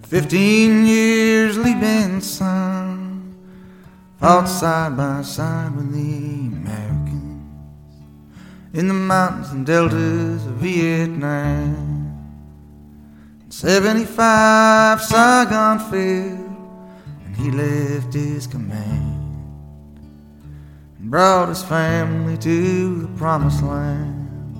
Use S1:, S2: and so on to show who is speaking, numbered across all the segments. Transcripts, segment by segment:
S1: 15 years Lee's son fought side by side with the Americans in the mountains and deltas of Vietnam. In 75 Saigon fell, and he left his command and brought his family to the promised land.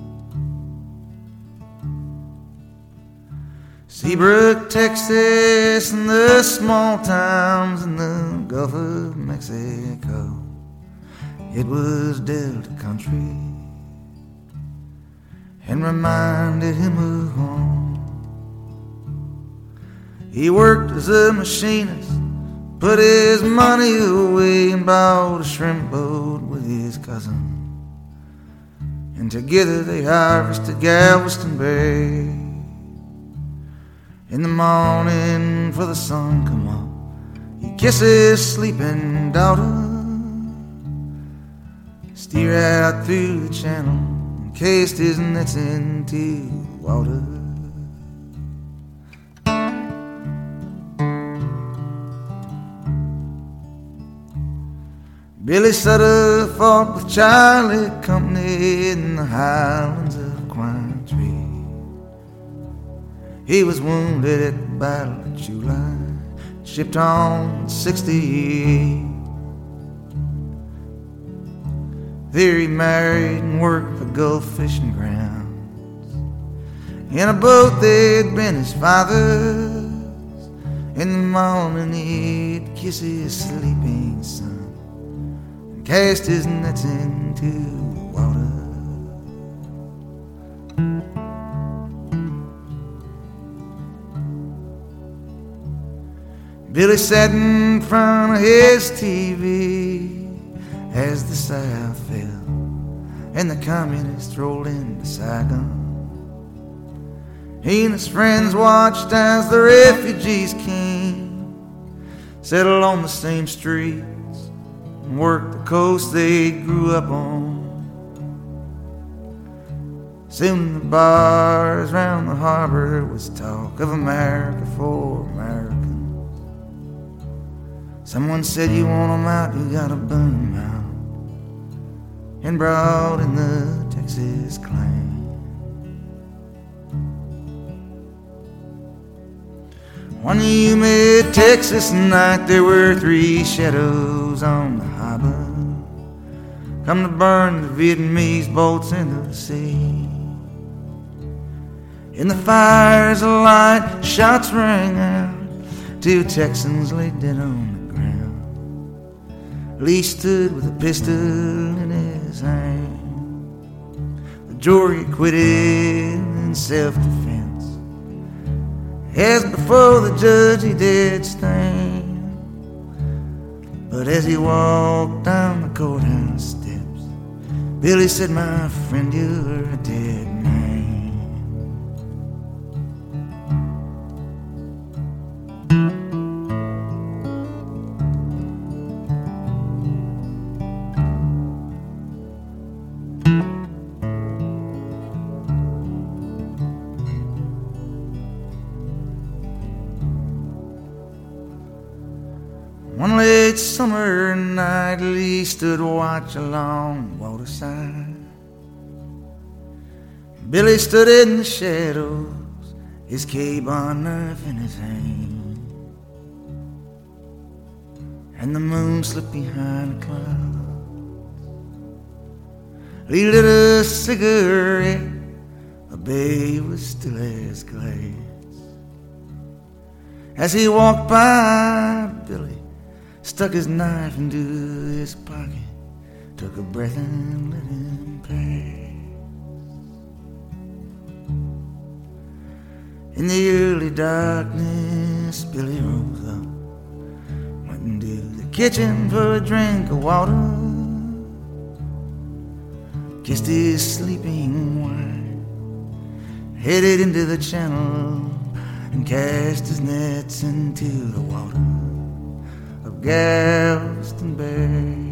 S1: Seabrook, Texas, and the small towns in the Gulf of Mexico, it was Delta country and reminded him of home. He worked as a machinist, put his money away, and bought a shrimp boat with his cousin, and together they harvested Galveston Bay. In the morning, before the sun come up, he kissed his sleeping daughter, steer out through the channel, and cast his nets into the water. Billy Sutter fought with Charlie Company in the highlands of Quine Tree. He was wounded at the Battle of July, shipped on in 68. There he married and worked the Gulf fishing grounds. In a boat they'd been his father's. In the morning he'd kiss his sleeping son and cast his nets into the water. Billy sat in front of his TV as the South fell and the communists rolled into Saigon. He and his friends watched as the refugees came, settled on the same streets, and worked the coast they grew up on. Soon the bars round the harbor was talk of America for Americans. Someone said, you want 'em out, you gotta burn 'em out, and brought in the Texas clan. One humid Texas night, there were 3 shadows on the harbor, come to burn the Vietnamese boats into the sea. In the fires of light, shots rang out, 2 Texans lay dead on the ground. Lee stood with a pistol in his hand. The jury acquitted in self-defense. As before the judge he did stand, but as he walked down the courthouse steps, Billy said, my friend, you're a dead man. One late summer night, Lee stood watch along the waterside. Billy stood in the shadows, his K-bar knife in his hand, and the moon slipped behind the clouds. Lee lit a cigarette, the bay was still as glass. As he walked by, Billy stuck his knife into his pocket, took a breath and let him pass. In the early darkness, Billy rose up, went into the kitchen for a drink of water, kissed his sleeping wife, headed into the channel and cast his nets into the water of Galveston Bay.